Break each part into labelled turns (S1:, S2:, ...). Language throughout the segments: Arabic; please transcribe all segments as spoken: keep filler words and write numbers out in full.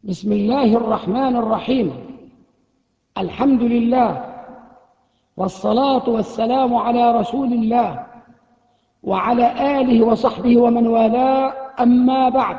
S1: بسم الله الرحمن الرحيم. الحمد لله، والصلاة والسلام على رسول الله وعلى آله وصحبه ومن والاه، أما بعد،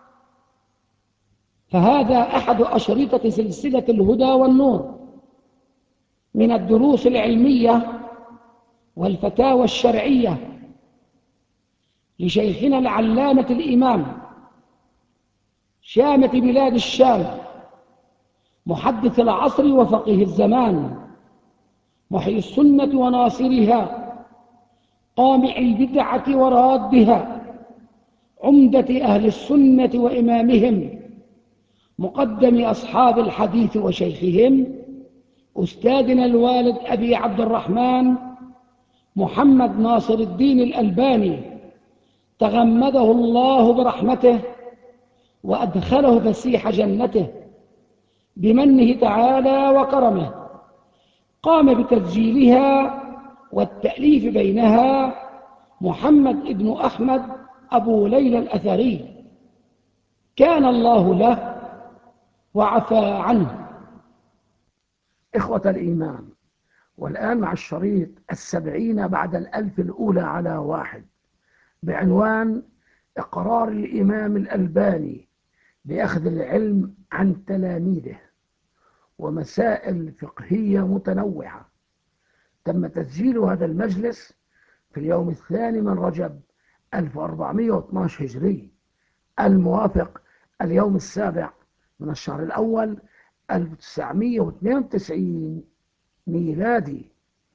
S1: فهذا أحد أشرطة سلسلة الهدى والنور من الدروس العلمية والفتاوى الشرعية لشيخنا العلامة الإمام شامة بلاد الشام، محدث العصر وفقيه الزمان، محيي السنة وناصرها، قامع البدعة ورادها، عمدة أهل السنة وإمامهم، مقدم أصحاب الحديث وشيخهم، أستاذنا الوالد أبي عبد الرحمن محمد ناصر الدين الألباني، تغمده الله برحمته وأدخله فسيح جنته بمنه تعالى وكرمه. قام بتسجيلها والتأليف بينها محمد ابن أحمد أبو ليلى الأثري، كان الله له وعفى عنه. إخوة الإيمان، والآن مع الشريط السبعين بعد الألف الأولى على واحد، بعنوان إقرار الإمام الألباني بأخذ العلم عن تلاميذه ومسائل فقهية متنوعة. تم تسجيل هذا المجلس في اليوم الثاني من رجب ألف وأربعمائة واثني عشر هجري، الموافق اليوم السابع من الشهر الأول ألف وتسعمائة واثنين وتسعين ميلادي.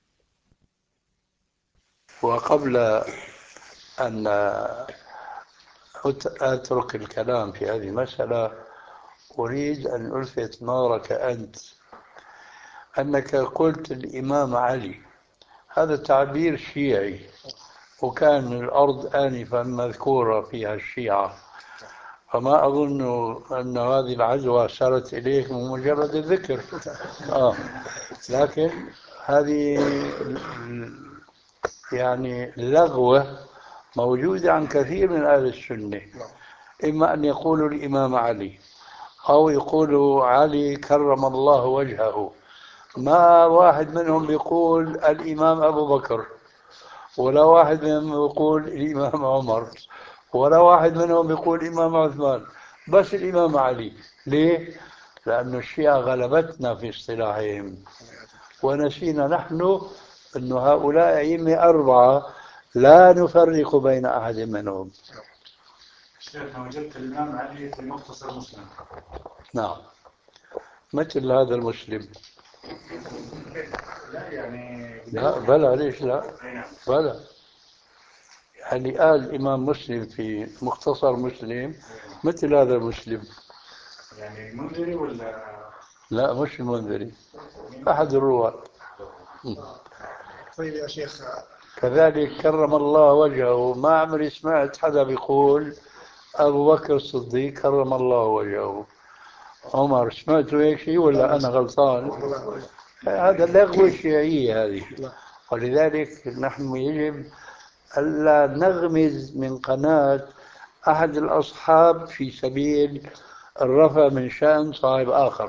S2: وقبل أن أترك الكلام في هذه المسألة، أريد أن ألفت نظرك أنت أنك قلت الإمام علي. هذا تعبير شيعي، وكان الأرض آنفا مذكورة فيها الشيعة، فما أظن أن هذه العزوة سارت إليك من مجرد الذكر. آه. لكن هذه يعني لغوة موجودة عن كثير من أهل السنة، إما أن يقولوا الإمام علي أو يقولوا علي كرم الله وجهه. ما واحد منهم يقول الإمام أبو بكر، ولا واحد منهم يقول الإمام عمر، ولا واحد منهم يقول الإمام عثمان، بس الإمام علي. ليه؟ لأن الشيعة غلبتنا في اصطلاحهم، ونسينا نحن أن هؤلاء أئمة أربعة لا نفرق بين أحد منهم.
S3: شيخنا، وجدت الإمام علي في مختصر مسلم.
S2: نعم، مثل هذا المسلم.
S3: لا يعني
S2: لا بلا، ليش لا بلا، يعني قال الإمام مسلم في مختصر مسلم مثل هذا المسلم.
S3: يعني المنذري ولا؟
S2: لا، مش المنذري، أحد الرواة.
S3: طيب يا شيخ،
S2: كذلك كرم الله وجهه، ما عمري سمعت حدا بيقول أبو بكر الصديق كرم الله وجهه. عمر سمعتوا هيك شيء ولا أنا غلطان؟ هذا لغو الشيعية هذه. ولذلك نحن يجب ألا نغمز من قناة أحد الأصحاب في سبيل الرفع من شأن صاحب آخر،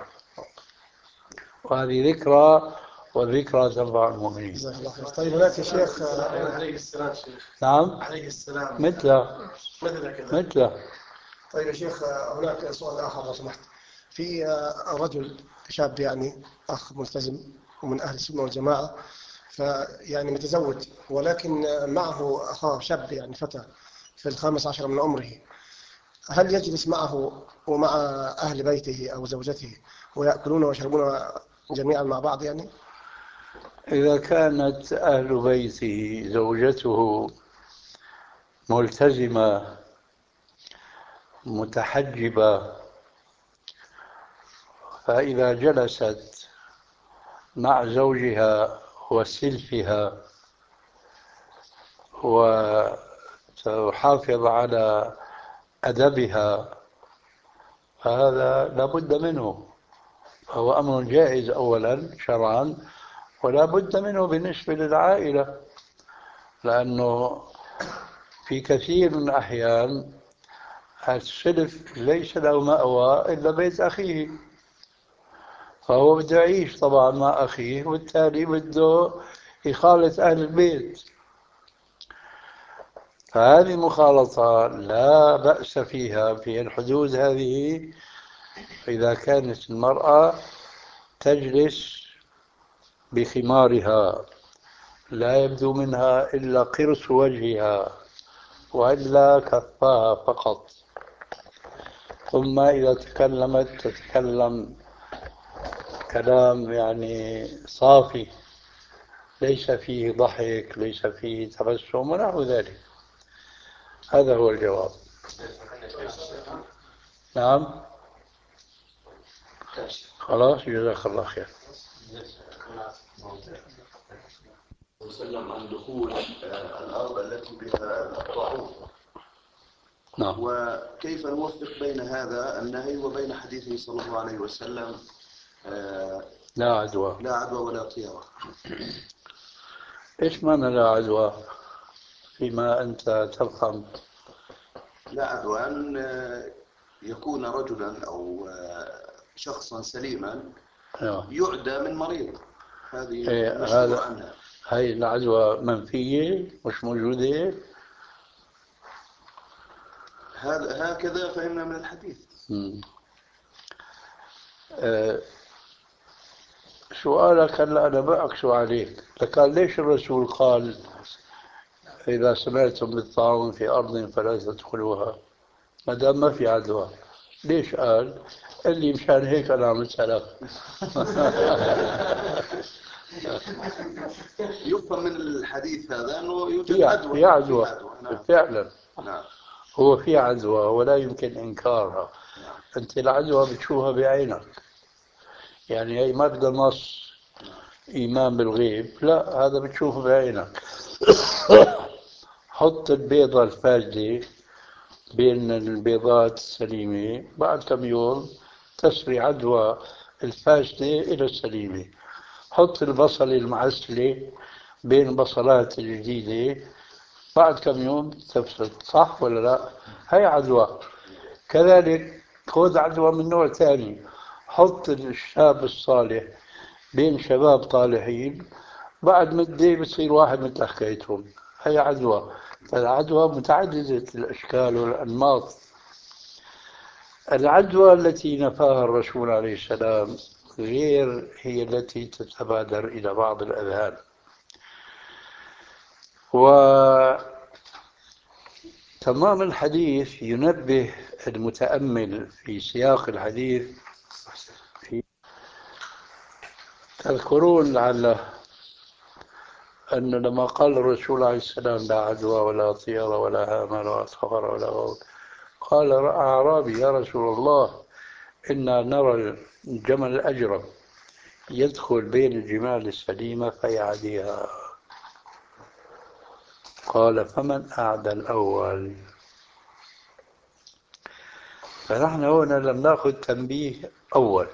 S2: وهذه ذكرى، والذكرى تنفع المؤمنين.
S3: طيب هناك يا شيخ عليه السلام. شيخ
S2: نعم،
S3: عليه السلام
S2: مثله
S3: مثل كذا.
S2: مثله.
S3: طيب يا شيخ، هناك سؤال آخر لو سمحت. في رجل شاب، يعني أخ ملتزم ومن أهل السنة والجماعة، فيعني متزوج، ولكن معه أخاه شاب، يعني فتى في الخامس عشر من عمره. هل يجلس معه ومع أهل بيته أو زوجته ويأكلون ويشربون جميعا مع بعض يعني؟
S2: إذا كانت أهل بيته زوجته ملتزمة متحجبة، فإذا جلست مع زوجها وسلفها وتحافظ على أدبها، فهذا لا بد منه. هو أمر جائز أولا شرعا، ولا بد منه بالنسبة للعائلة، لأنه في كثير من الأحيان السلف ليس له مأوى إلا بيت أخيه، فهو بده يعيش طبعا مع أخيه، وبالتالي بده يخالط أهل البيت. فهذه المخالطة لا بأس فيها في الحدود هذه، إذا كانت المرأة تجلس بخمارها لا يبدو منها إلا قرص وجهها وإلا كفاها فقط، ثم إذا تكلمت تتكلم كلام يعني صافي ليس فيه ضحك، ليس فيه تبسم ونحو ذلك. هذا هو الجواب. نعم، خلاص، جزاك الله خير.
S4: وسلم عن دخول الأرض التي بها الطاعون.
S2: نعم.
S4: وكيف نوفق بين هذا النهي وبين حديثه صلى الله عليه وسلم
S2: لا عدوى
S4: لا عدوى ولا طيرة؟
S2: إيش معنى لا عدوى فيما أنت تفهم؟
S4: لا عدوى أن يكون رجلا أو شخصا سليما يعدى من مريض، هذه
S2: إيه
S4: مشهور
S2: هذا
S4: عنها.
S2: هاي العدوى منفية مش موجودة.
S4: هذا هكذا فهمنا من الحديث.
S2: أه سؤالك هلا أنا ما أكشف عليك، لكن ليش الرسول قال إذا سمعتم بالطاعون في أرض فلا تدخلوها ما دام ما في عدوى؟ ليش قال؟ اللي مشان هيك أنا عم أسألك.
S4: يفهم من الحديث هذا أنه يوجد
S2: في
S4: عدوى.
S2: في عدوى
S4: نعم.
S2: فعلا.
S4: نعم.
S2: هو في عدوى ولا يمكن إنكارها.
S4: نعم.
S2: أنت العدوى بتشوفها بعينك، يعني هي ما بدها نص إيمان بالغيب، لا، هذا بتشوفه بعينك. حط البيضة الفاسدة بين البيضات السليمة، بعد كم يوم تسري عدوى الفاسدة إلى السليمة. حط البصل المعسلة بين البصلات الجديدة، بعد كم يوم تفسد. صح ولا لا؟ هي عدوى. كذلك خذ عدوى من نوع ثاني، حط الشاب الصالح بين شباب طالحين، بعد مدة بصير واحد مثل حكايتهم. هي عدوى. فالعدوى متعددة الأشكال والأنماط. العدوى التي نفاها الرسول عليه السلام غير هي التي تتبادر إلى بعض الأذهان. وتمام الحديث ينبه المتأمل في سياق الحديث. في تذكرون لعل أن لما قال الرسول عليه السلام لا عدوى ولا طيرة ولا هامة ولا صفر ولا غول، قال أعرابي يا رسول الله إنا نرى الجمل الأجرم يدخل بين الجمال السليمة فيعديها. قال فمن أعدى الأول؟ فنحن هنا لم نأخذ تنبيه أول،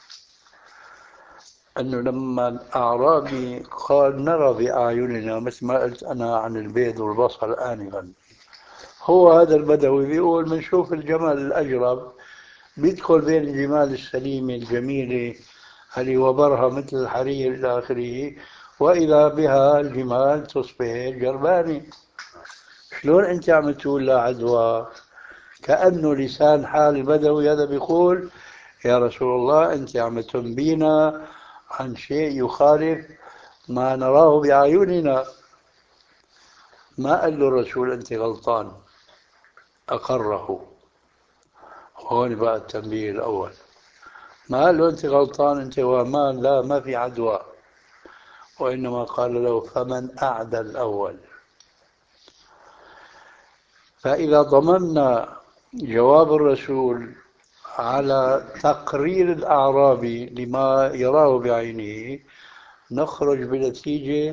S2: أنه لما الأعرابي قال نرى بأعيننا مثل ما قلت أنا عن البيض والبصل آنفا، هو هذا البدوي بيقول بنشوف الجمل الأجرب بيدخل بين الجمال السليمة الجميلة اللي وبرها مثل الحرير إلى آخره، وإذا بها الجمال تصبح جربانة. شلون أنت عم تقول لا عدوى؟ كأنه لسان حال البدوي هذا بيقول يا رسول الله أنت عم تنبينا عن شيء يخالف ما نراه بأعيننا. ما قال له الرسول أنت غلطان، أقره. هون بقى التنبيه الأول. ما قال له أنت غلطان أنت ومان، لا، ما في عدوى، وإنما قال له فمن أعدى الأول. فإذا ضمننا جواب الرسول على تقرير الأعرابي لما يراه بعينه، نخرج بنتيجة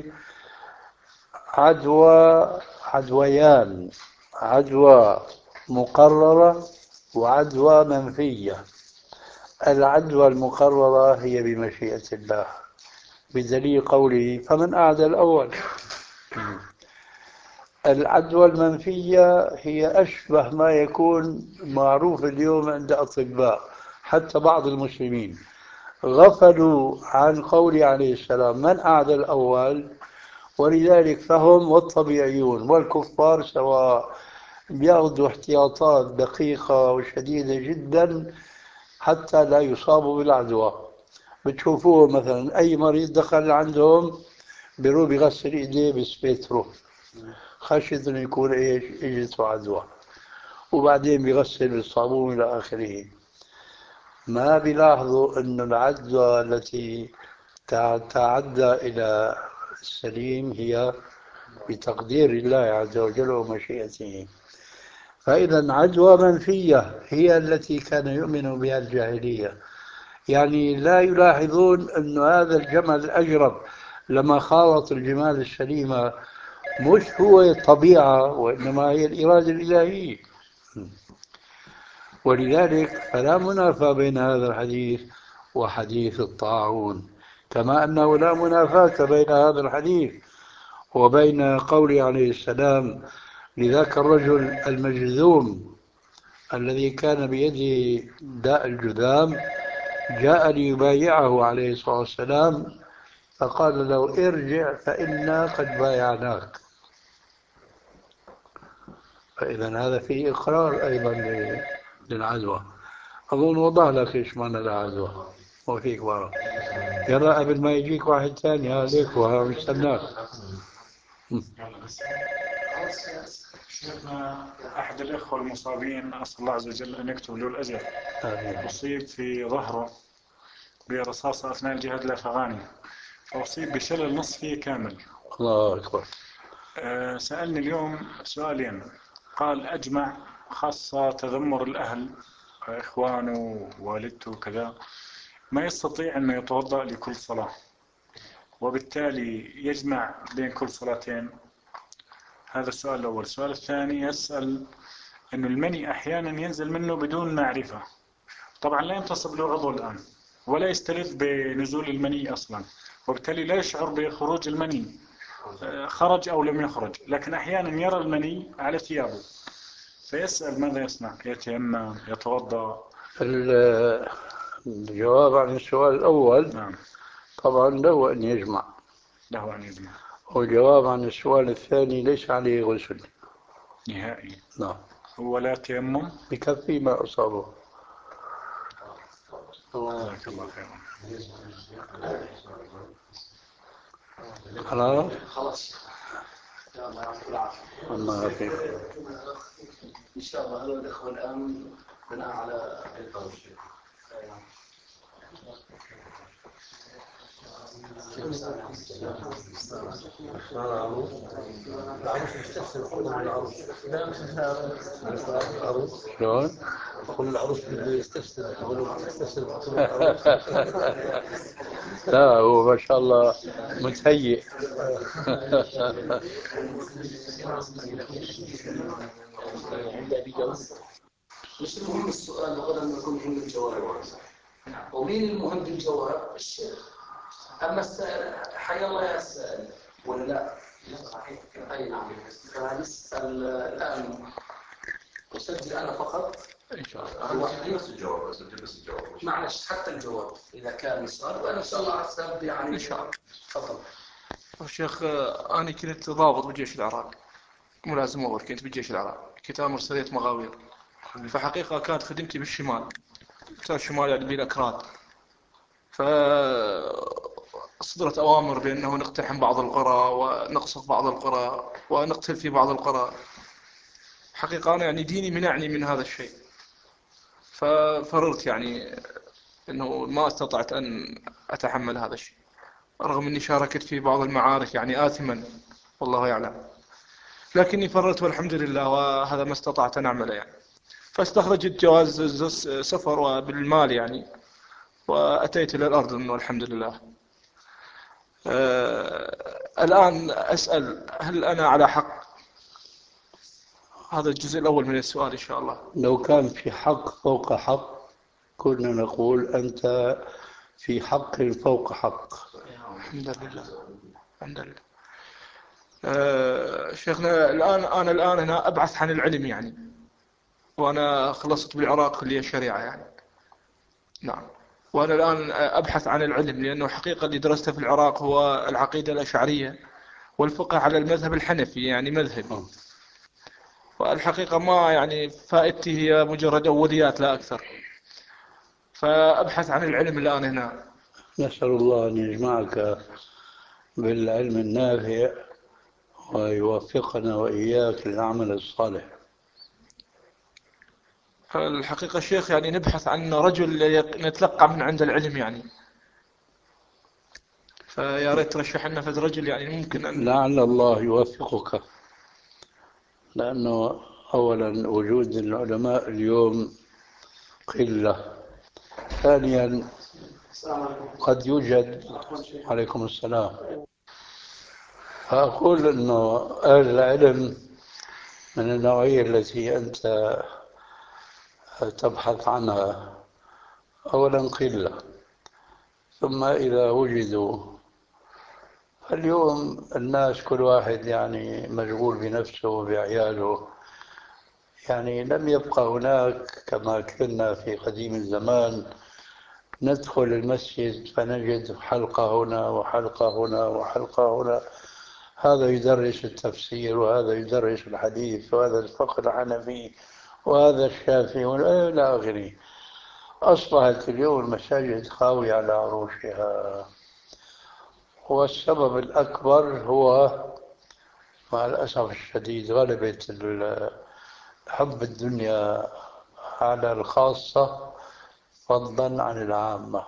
S2: عدوى عدويان: عدوى مقررة وعدوى منفية. العدوى المقررة هي بمشيئة الله بدليل قوله فمن أعدى الأول. العدوى المنفية هي أشبه ما يكون معروف اليوم عند أطباء حتى بعض المسلمين غفلوا عن قول عليه السلام من أعدى الأول، ولذلك فهم والطبيعيون والكفار سواء بيأخذوا احتياطات دقيقة وشديدة جدا حتى لا يصابوا بالعدوى. بتشوفوه مثلا أي مريض دخل عندهم بيروح بيغسل إيديه بسبيترو خشية إنه يكون إيش إجته عدوى، وبعدين بيغسل بالصابون إلى آخره. ما بيلاحظوا أن العدوى التي تعدى إلى السليم هي بتقدير الله عز وجل ومشيئته. فإذا عدوى منفية هي التي كان يؤمن بها الجاهلية، يعني لا يلاحظون أن هذا الجمل الأجرب لما خالط الجمال السليمة مش هو الطبيعة وإنما هي الإرادة الإلهية. ولذلك فلا منافاة بين هذا الحديث وحديث الطاعون، كما أنه لا منافاة بين هذا الحديث وبين قوله عليه السلام لذاك الرجل المجذوم الذي كان بيده داء الجذام جاء ليبايعه عليه الصلاة والسلام فقال له ارجع فإنا قد بايعناك. فإذا هذا فيه إقرار أيضا للعدوى. أظن وضح لك إيش معنى العدوى وفيك بارك. يلا قبل ما يجيك واحد ثاني عليك ومستناك.
S5: شيخنا أحد الإخوة المصابين أسأل الله عز وجل أن يكتب له الأجر أصيب في ظهره برصاصة أثناء الجهاد الأفغاني فأصيب بشلل نصفي كامل.
S2: الله أكبر.
S5: أه سألني اليوم سؤالين، قال أجمع خاصة تذمر الأهل إخوانه ووالدته وكذا ما يستطيع أنه يتوضأ لكل صلاة وبالتالي يجمع بين كل صلاتين. هذا السؤال الأول. السؤال الثاني يسأل أنه المني أحيانا ينزل منه بدون معرفة، طبعا لا ينتصب له عضو الآن ولا يستلذ بنزول المني أصلا وبالتالي لا يشعر بخروج المني خرج أو لم يخرج، لكن أحيانا يرى المني على ثيابه فيسأل ماذا يصنع؟ يتيمم يتوضأ؟
S2: الجواب عن السؤال الأول
S5: نعم.
S2: طبعا له أن يجمع
S5: له أن يجمع.
S2: والجواب عن السؤال الثاني ليس عليه غسل
S5: نهائي.
S2: نعم.
S5: ولا تيمم
S2: بكفي ما أصابه.
S5: جزاك الله خيرا.
S2: خلاص
S3: خلاص.
S2: الله يعافيك.
S3: إن شاء الله هذول الإخوة الآن بناء على
S2: شلون؟
S3: كل العروس بده يستفسر يقولوا تستفسر.
S2: لا هو ما شاء الله متهيئ.
S1: مش المهم السؤال وغدا ما يكون مهم الجواب. ومين المهم بالجواب؟ الشيخ. أما السائل حي الله يا السائل ولا لا؟ صحيح. أي نعم. فنسأل الآن أسجل أنا فقط.
S6: إن شاء الله. نفس الجواب أسجل بس الجواب.
S1: معلش حتى الجواب إذا كان السؤال وأنا إن شاء الله أسأل يعني.
S6: إن شاء الله.
S1: تفضل.
S6: الشيخ أنا كنت ضابط بالجيش العراقي ملازم أول كنت بالجيش العراقي كنت أمر سرية مغاوير. فحقيقة كانت خدمتي بالشمال كنت الشمال يعني بالأكراد. فصدرت أوامر بأنه نقتحم بعض القرى ونقصف بعض القرى ونقتل في بعض القرى. حقيقة أنا يعني ديني منعني من هذا الشيء ففررت يعني أنه ما استطعت أن أتحمل هذا الشيء رغم أني شاركت في بعض المعارك يعني آثما والله يعلم، لكني فررت والحمد لله وهذا ما استطعت أن أعمله يعني. فاستخرجت جواز سفر وبالمال يعني وأتيت إلى الأردن والحمد لله. آه الآن أسأل هل أنا على حق؟ هذا الجزء الأول من السؤال إن شاء الله.
S2: لو كان في حق فوق حق كنا نقول أنت في حق فوق حق.
S6: الحمد لله. الحمد لله. آه، شيخنا الآن أنا الآن هنا أبحث عن العلم يعني، وأنا خلصت بالعراق كلية الشريعة يعني. نعم. وأنا الآن أبحث عن العلم، لأنه حقيقة اللي درسته في العراق هو العقيدة الأشعرية والفقه على المذهب الحنفي يعني مذهبي. والحقيقة ما يعني فائدتي هي مجرد أوليات لا أكثر، فأبحث عن العلم الآن هنا.
S2: نسأل الله أن يجمعك بالعلم النافع ويوفقنا وإياك للعمل الصالح.
S6: الحقيقة الشيخ يعني نبحث عن رجل نتلقى من عند العلم يعني، فيا ريت ترشح لنا فد رجل يعني ممكن أن...
S2: لعل الله يوفقك، لأنه أولا وجود العلماء اليوم قلة، ثانيا قد يوجد. عليكم السلام. فأقول أنه أهل العلم من النوعية التي أنت تبحث عنها أولا قلة، ثم إذا وجدوا، اليوم الناس كل واحد يعني مشغول بنفسه وبعياله، يعني لم يبقى هناك كما كنا في قديم الزمان ندخل المسجد فنجد حلقة هنا وحلقة هنا وحلقة هنا، هذا يدرس التفسير وهذا يدرس الحديث وهذا الفقه الحنفي وهذا الشافعي إلى آخره. أصبحت اليوم المساجد خاوية على عروشها، والسبب الأكبر هو مع الأسف الشديد غلبة حب الدنيا على الخاصة فضلا عن العامة.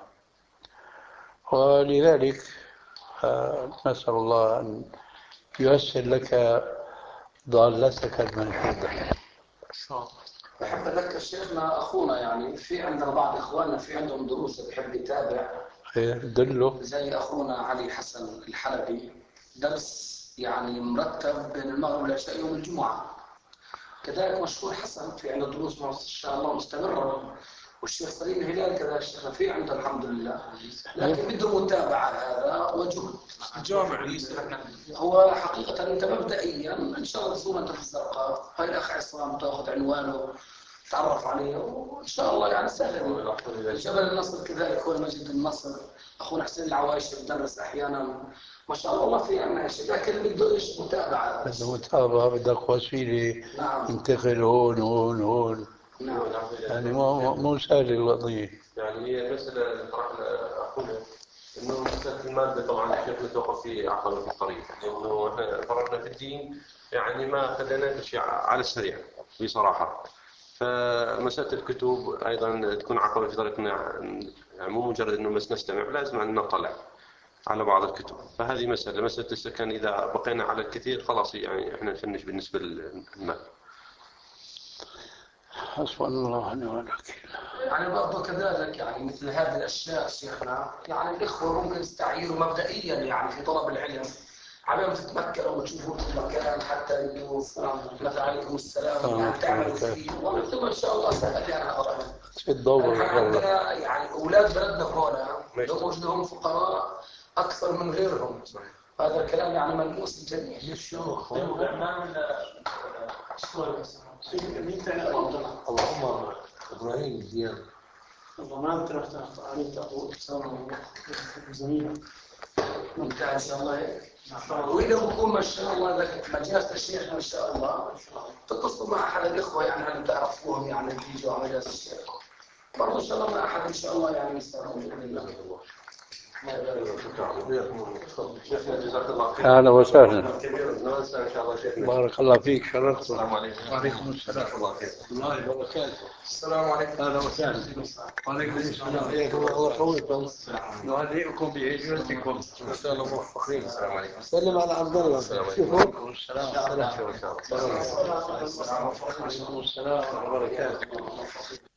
S2: ولذلك نسأل الله أن ييسر لك ضالتك المنشودة.
S1: بحب أذكر شيخنا أخونا يعني في عندنا بعض إخواننا في عندهم دروس بحب يتابع،
S2: دله
S1: زي أخونا علي حسن الحلبي، درس يعني مرتب بين المغرب والعشاء يوم الجمعة. كذلك مشهور حسن في عنده دروس إن شاء الله مستمرة، والشيخ سليم الهلال كذلك شيخنا في عنده الحمد لله، لكن بده متابعة هذا وجهد.
S6: الجامع
S1: هو حقيقة أنت مبدئيا إن شاء الله تزور أنت في الزرقاء، هاي الأخ عصام تأخذ عنوانه تعرف عليه، وإن شاء الله يعني سهل. جبل النصر كذلك هو مسجد النصر، أخونا حسين العوايشي بدرس أحيانا، ما شاء الله في عنا شيء، لكن بده إيش متابعة.
S2: بده متابعة، بدك وسيلة.
S1: نعم.
S2: انتقل هون هون هون.
S1: نعم.
S2: يعني مو مو سهل الوضعية.
S7: يعني هي المسألة اللي طرحنا أخونا إنه مسألة المادة طبعا الشيخ نتوقف في عقبة في الطريق، لأنه إحنا فرقنا في الدين يعني ما خلينا شيء على السريع بصراحة. فمسألة الكتب أيضا تكون عقبة في طريقنا، يعني مو مجرد إنه بس نستمع، لازم أن نطلع على بعض الكتب. فهذه مسألة مسألة السكن، إذا بقينا على الكثير خلاص يعني إحنا نفنش بالنسبة للمال.
S2: حسبنا الله ونعم الوكيل.
S1: يعني برضه كذلك يعني مثل هذه الأشياء شيخنا، يعني الإخوة ممكن يستعيروا مبدئيا يعني في طلب العلم، عليهم تتمكنوا وتشوفوا في المكان حتى يدوس مثلا عليكم السلام يعني تعملوا فيه، وثم إن شاء الله سهل يعني هذا.
S2: تدور
S1: نحن عندنا يعني أولاد بلدنا هنا لو وجدهم فقراء أكثر من غيرهم، هذا الكلام يعني ملموس الجميع. الشيوخ
S2: اللهم إبراهيم زياد
S3: الضمان تركت عليه تقول سلام زميلك
S1: ممتاز إن شاء الله. وإذا بكون ما شاء الله مجالس الشيخ ما شاء الله تتصلوا مع أحد الإخوة يعني هل تعرفوهم يعني تيجوا على مجالس الشيخ برضه إن شاء الله مع أحد إن شاء الله يعني يستمعون بإذن الله.
S2: أهلا وسهلا.
S7: إن شاء الله شيخنا.
S2: بارك الله فيك، شرفت.
S7: السلام عليكم.
S2: وعليكم السلام. الله وبركاته.
S1: السلام عليكم.
S2: أهلا وسهلا. وعليكم السلام. حياكم الله ويحفظكم. نهنئكم بهجرتكم.
S7: إن شاء الله موفقين. السلام عليكم.
S3: سلم على عبد الله.
S7: السلام
S3: شوفوا
S2: وعليكم السلام.
S7: إن شاء الله.
S2: وعليكم السلام ورحمة الله وبركاته.